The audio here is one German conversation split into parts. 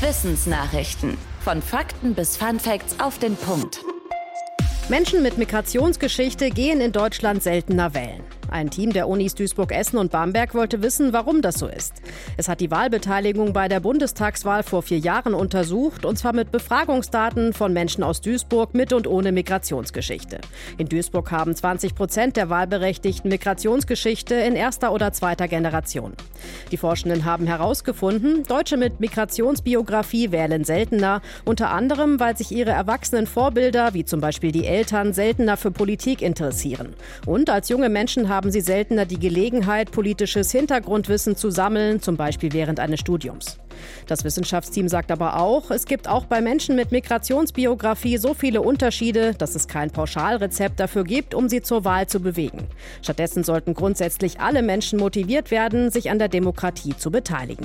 Wissensnachrichten. Von Fakten bis Funfacts auf den Punkt. Menschen mit Migrationsgeschichte gehen in Deutschland seltener wählen. Ein Team der Unis Duisburg-Essen und Bamberg wollte wissen, warum das so ist. Es hat die Wahlbeteiligung bei der Bundestagswahl vor 4 Jahren untersucht, und zwar mit Befragungsdaten von Menschen aus Duisburg mit und ohne Migrationsgeschichte. In Duisburg haben 20% der Wahlberechtigten Migrationsgeschichte in erster oder zweiter Generation. Die Forschenden haben herausgefunden, Deutsche mit Migrationsbiografie wählen seltener, unter anderem, weil sich ihre erwachsenen Vorbilder, wie zum Beispiel die Eltern, seltener für Politik interessieren. Und als junge Menschen haben sie seltener die Gelegenheit, politisches Hintergrundwissen zu sammeln, zum Beispiel während eines Studiums. Das Wissenschaftsteam sagt aber auch, es gibt auch bei Menschen mit Migrationsbiografie so viele Unterschiede, dass es kein Pauschalrezept dafür gibt, um sie zur Wahl zu bewegen. Stattdessen sollten grundsätzlich alle Menschen motiviert werden, sich an der Demokratie zu beteiligen.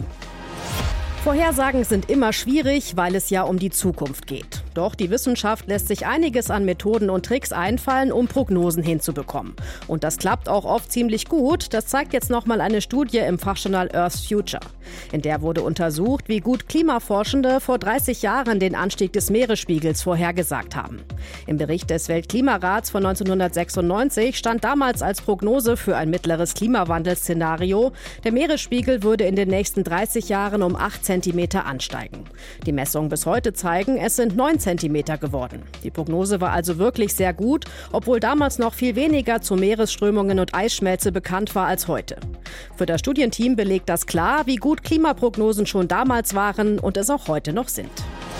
Vorhersagen sind immer schwierig, weil es ja um die Zukunft geht. Doch die Wissenschaft lässt sich einiges an Methoden und Tricks einfallen, um Prognosen hinzubekommen. Und das klappt auch oft ziemlich gut. Das zeigt jetzt nochmal eine Studie im Fachjournal Earth's Future. In der wurde untersucht, wie gut Klimaforschende vor 30 Jahren den Anstieg des Meeresspiegels vorhergesagt haben. Im Bericht des Weltklimarats von 1996 stand damals als Prognose für ein mittleres Klimawandelszenario, der Meeresspiegel würde in den nächsten 30 Jahren um 8 Zentimeter ansteigen. Die Messungen bis heute zeigen, es sind 9 Zentimeter geworden. Die Prognose war also wirklich sehr gut, obwohl damals noch viel weniger zu Meeresströmungen und Eisschmelze bekannt war als heute. Für das Studienteam belegt das klar, wie gut Klimaprognosen schon damals waren und es auch heute noch sind.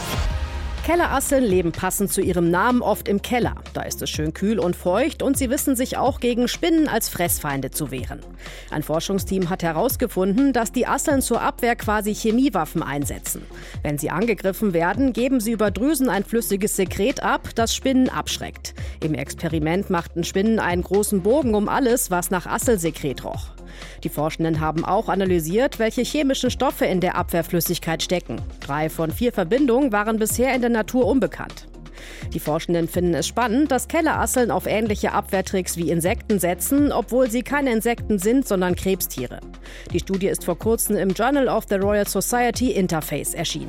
Kellerasseln leben passend zu ihrem Namen oft im Keller. Da ist es schön kühl und feucht und sie wissen sich auch gegen Spinnen als Fressfeinde zu wehren. Ein Forschungsteam hat herausgefunden, dass die Asseln zur Abwehr quasi Chemiewaffen einsetzen. Wenn sie angegriffen werden, geben sie über Drüsen ein flüssiges Sekret ab, das Spinnen abschreckt. Im Experiment machten Spinnen einen großen Bogen um alles, was nach Asselsekret roch. Die Forschenden haben auch analysiert, welche chemischen Stoffe in der Abwehrflüssigkeit stecken. 3 von 4 Verbindungen waren bisher in der Natur unbekannt. Die Forschenden finden es spannend, dass Kellerasseln auf ähnliche Abwehrtricks wie Insekten setzen, obwohl sie keine Insekten sind, sondern Krebstiere. Die Studie ist vor kurzem im Journal of the Royal Society Interface erschienen.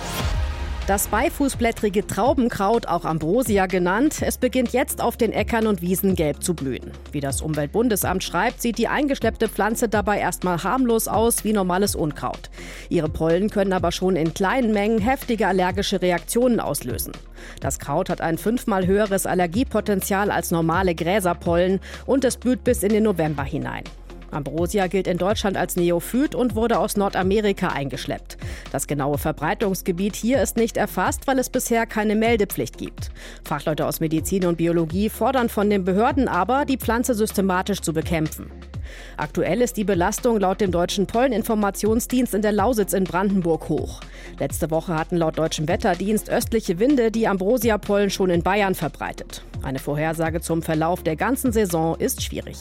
Das beifußblättrige Traubenkraut, auch Ambrosia genannt, es beginnt jetzt auf den Äckern und Wiesen gelb zu blühen. Wie das Umweltbundesamt schreibt, sieht die eingeschleppte Pflanze dabei erstmal harmlos aus wie normales Unkraut. Ihre Pollen können aber schon in kleinen Mengen heftige allergische Reaktionen auslösen. Das Kraut hat ein 5-mal höheres Allergiepotenzial als normale Gräserpollen und es blüht bis in den November hinein. Ambrosia gilt in Deutschland als Neophyt und wurde aus Nordamerika eingeschleppt. Das genaue Verbreitungsgebiet hier ist nicht erfasst, weil es bisher keine Meldepflicht gibt. Fachleute aus Medizin und Biologie fordern von den Behörden aber, die Pflanze systematisch zu bekämpfen. Aktuell ist die Belastung laut dem Deutschen Polleninformationsdienst in der Lausitz in Brandenburg hoch. Letzte Woche hatten laut Deutschem Wetterdienst östliche Winde die Ambrosia-Pollen schon in Bayern verbreitet. Eine Vorhersage zum Verlauf der ganzen Saison ist schwierig.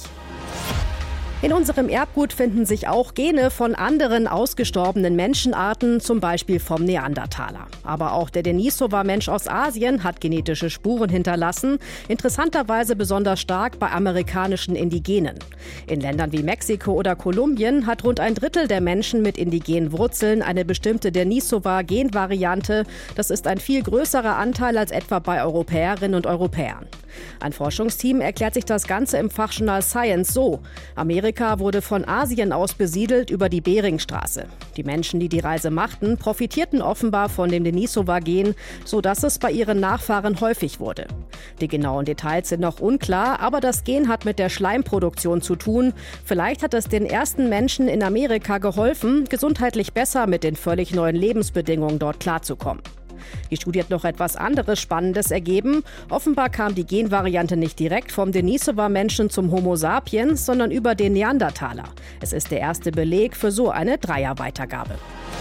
In unserem Erbgut finden sich auch Gene von anderen ausgestorbenen Menschenarten, zum Beispiel vom Neandertaler. Aber auch der Denisova-Mensch aus Asien hat genetische Spuren hinterlassen, interessanterweise besonders stark bei amerikanischen Indigenen. In Ländern wie Mexiko oder Kolumbien hat rund ein Drittel der Menschen mit indigenen Wurzeln eine bestimmte Denisova-Genvariante. Das ist ein viel größerer Anteil als etwa bei Europäerinnen und Europäern. Ein Forschungsteam erklärt sich das Ganze im Fachjournal Science so: Amerika wurde von Asien aus besiedelt über die Beringstraße. Die Menschen, die die Reise machten, profitierten offenbar von dem Denisova-Gen, sodass es bei ihren Nachfahren häufig wurde. Die genauen Details sind noch unklar, aber das Gen hat mit der Schleimproduktion zu tun. Vielleicht hat es den ersten Menschen in Amerika geholfen, gesundheitlich besser mit den völlig neuen Lebensbedingungen dort klarzukommen. Die Studie hat noch etwas anderes Spannendes ergeben. Offenbar kam die Genvariante nicht direkt vom Denisova-Menschen zum Homo sapiens, sondern über den Neandertaler. Es ist der erste Beleg für so eine Dreierweitergabe.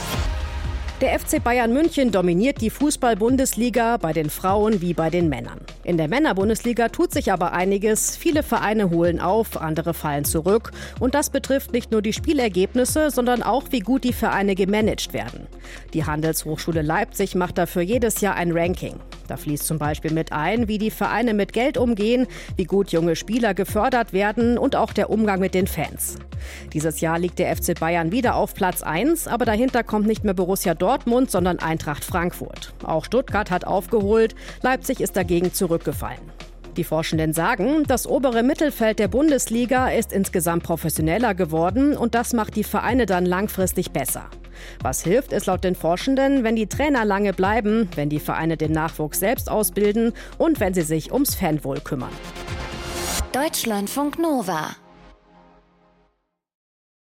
Der FC Bayern München dominiert die Fußball-Bundesliga bei den Frauen wie bei den Männern. In der Männer-Bundesliga tut sich aber einiges. Viele Vereine holen auf, andere fallen zurück. Und das betrifft nicht nur die Spielergebnisse, sondern auch, wie gut die Vereine gemanagt werden. Die Handelshochschule Leipzig macht dafür jedes Jahr ein Ranking. Da fließt zum Beispiel mit ein, wie die Vereine mit Geld umgehen, wie gut junge Spieler gefördert werden und auch der Umgang mit den Fans. Dieses Jahr liegt der FC Bayern wieder auf Platz 1, aber dahinter kommt nicht mehr Borussia Dortmund, sondern Eintracht Frankfurt. Auch Stuttgart hat aufgeholt, Leipzig ist dagegen zurückgefallen. Die Forschenden sagen, das obere Mittelfeld der Bundesliga ist insgesamt professioneller geworden und das macht die Vereine dann langfristig besser. Was hilft, ist laut den Forschenden, wenn die Trainer lange bleiben, wenn die Vereine den Nachwuchs selbst ausbilden und wenn sie sich ums Fanwohl kümmern. Deutschlandfunk Nova